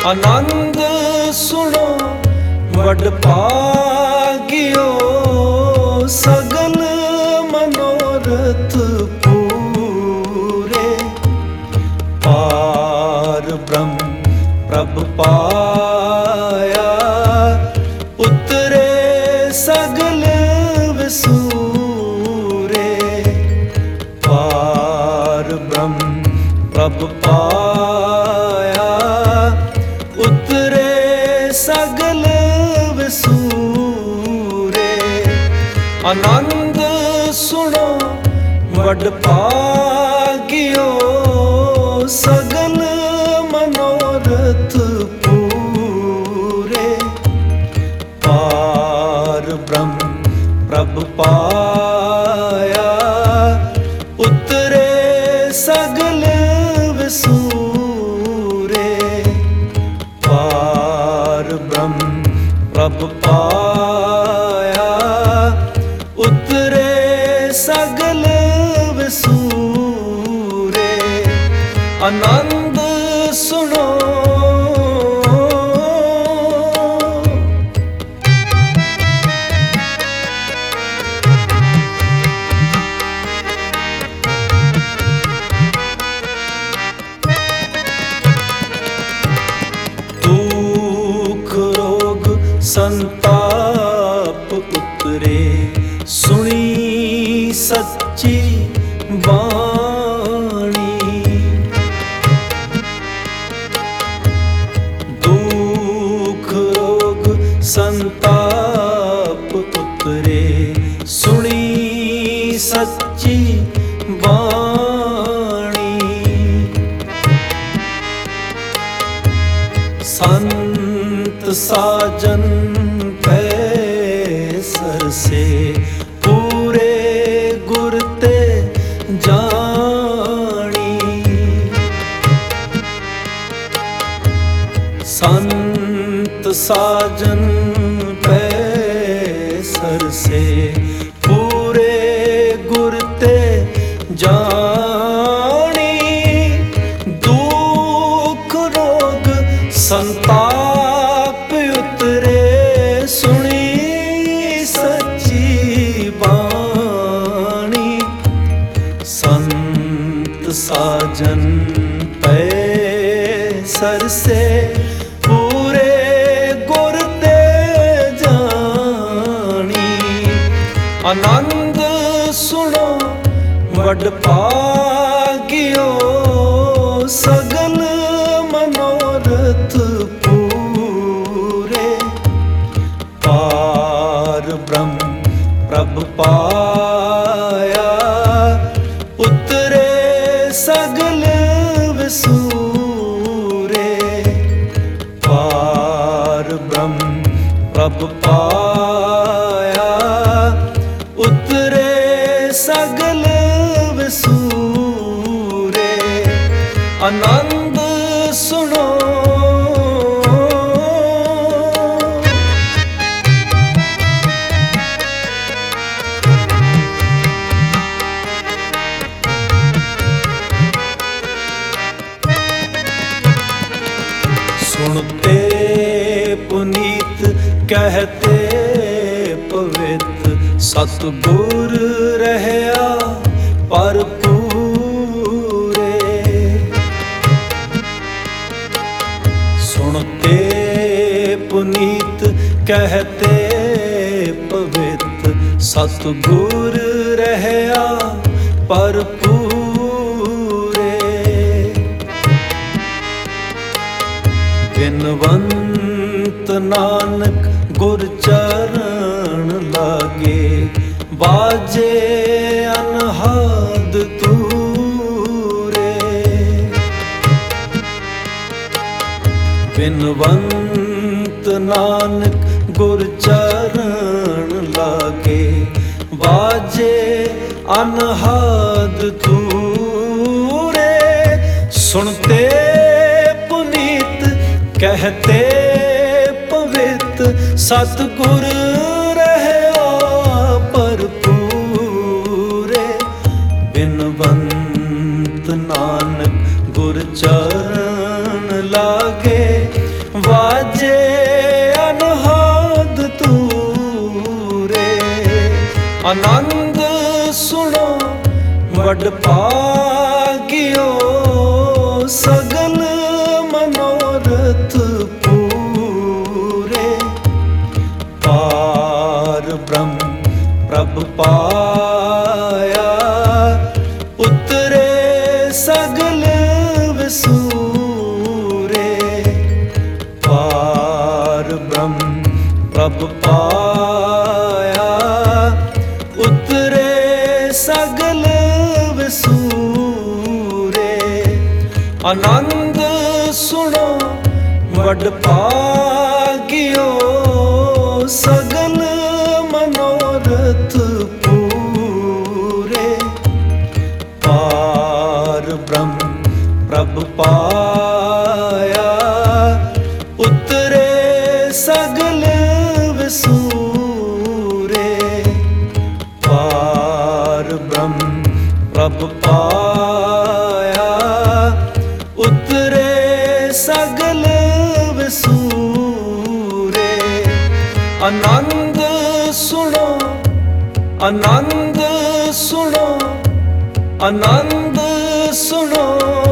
ਆਨੰਦ ਸੁਣੋ ਵਡ ਭਾਗਿਓ, ਸਗਲ ਮਨੋਰਥ ਪੂਰੇ। ਪਾਰ ਬ੍ਰਹਮ ਪ੍ਰਭ ਪਾਇਆ, ਉਤਰੇ ਸਗਲ ਵਿਸੂਰੇ। ਪਾਰ ਬ੍ਰਹਮ ਪ੍ਰਭ ਪਾਇਆ, ਉਤਰੇ ਸਗਲ ਵਿਸੂਰੇ। ਆਨੰਦ ਸੁਣੋ ਵਡ ਭਾਗਿਓ, ਸਗਲ ਮਨੋਰਥ ਪੂਰੇ। ਪਾਰ ਬ੍ਰਹਮ ਪ੍ਰਭ ਪਾਇਆ, ਉਤਰੇ ਸਗਲ ਵਿਸੂਰੇ। ਪਾਰ ਬ੍ਰਹਮ ਪ੍ਰਭ ਪਾਇਆ, ਉਤਰੇ ਸਗਲ ਵਿਸੂਰੇ। ਆਨੰਦ ਸੁਣੋ ਸੰਤਾਪ ਉਤਰੇ, ਸੁਣੀ ਸੱਚੀ ਬਾਣੀ। ਦੁਖ ਰੋਗ ਸੰਤਾਪ ਉਤਰੇ, ਸੁਣੀ ਸੱਚੀ ਬਾਣੀ। ਸੰਤ ਸਾਜਨ ਪੈ ਸਰਸੇ, ਪੂਰੇ ਗੁਰ ਤੇ ਜਾਣੀ। ਸੰਤ ਸਾਜਨ ਪੈ ਸਰਸੇ, ਪੂਰੇ ਗੁਰ ਤੇ ਜਾਣੀ। ਦੁਖ ਰੋਗ ਸੰਤਾਪ ਉਤਰੇ, ਸੁਣੀ ਸੱਚੀ ਬਾਣੀ। ਸੰਤ ਸਾਜਨ ਪੈ ਸਰਸੇ, ਪੂਰੇ ਗੁਰ ਤੇ ਜਾਣੀ। ਆਨੰਦ ਸੁਣੋ ਵਡ ਭਾਗਿਓ, ਸਗਲ ਮਨੋਰਥ ਪੂਰੇ। ਪਾਰ ਬ੍ਰਹਮ ਪ੍ਰਭ ਪਾਇਆ, ਉਤਰੇ ਸਗਲ ਵਿਸੂਰੇ। ਪਾਰ ਬ੍ਰਹਮ ਪ੍ਰਭ ਪਾਇਆ, ਉਤਰੇ ਸਗਲ ਵਿਸੂਰੇ। ਆਨੰਦ ਸੁਣੋ ਸੁਣਤੇ ਪੁਨੀਤ ਕਹਤੇ ਪਵਿੱਤ, ਸਤਿਗੁਰ ਰਹਿਆ ਭਰਪੂਰੇ। ਸੁਣਤੇ ਪੁਨੀਤ ਕਹਤੇ ਪਵਿੱਤ, ਸਤਿਗੁਰ ਰਹਿਆ ਭਰਪੂਰੇ। ਬਿਨਵੰਤ ਨਾਨਕ ਗੁਰ ਚਰਨ ਲਾਗੇ, ਬਾਜੇ ਅਨਹਦ ਤੂਰੇ। ਬਿਨਵੰਤ ਨਾਨਕ ਗੁਰ ਚਰਨ ਲਾਗੇ, ਬਾਜੇ ਅਨਹਦ ਤੂਰੇ। ਸੁਣਤੇ ਪੁਨੀਤ ਕਹਤੇ ਪਵਿੱਤ, ਸਤਿਗੁਰ ਰਹਿਆ ਭਰਪੂਰੇ। ਬਿਨਵੰਤ ਨਾਨਕ ਗੁਰ ਚਰਨ ਲਾਗੇ, ਆਨੰਦ ਸੁਣੋ ਵਡ ਭਾਗਿਓ ਸਗਲ ਮਨੋਰਥ ਪੂਰੇ ਪਾਰ ਬ੍ਰਹਮ ਪ੍ਰਭ ਪਾਇਆ ਉਤਰੇ ਸਗਲ ਵਿਸੂਰੇ ਪਾਰ ਬ੍ਰਹਮ ਪ੍ਰਭ ਪਾਇਆ ਉਤਰੇ ਸਗਲ ਵਿਸੂਰੇ ਆਨੰਦ ਸੁਣੋ ਵਡ ਭਾਗਿਓ ਸਗਲ ਮਨੋਰਥ ਪੂਰੇ ਪਾਰ ਬ੍ਰਹਮ ਪ੍ਰਭ ਪਾਇਆ ਉਤਰੇ ਸਗਲ ਵਿਸੂਰੇ ਪਾਰ ਬ੍ਰਹਮ ਪ੍ਰਭ ਪਾਇਆ ਉਤਰੇ ਸਗਲ ਵਿਸੂਰੇ ਆਨੰਦ ਸੁਣੋ ਆਨੰਦ ਸੁਣੋ ਆਨੰਦ ਸੁਣੋ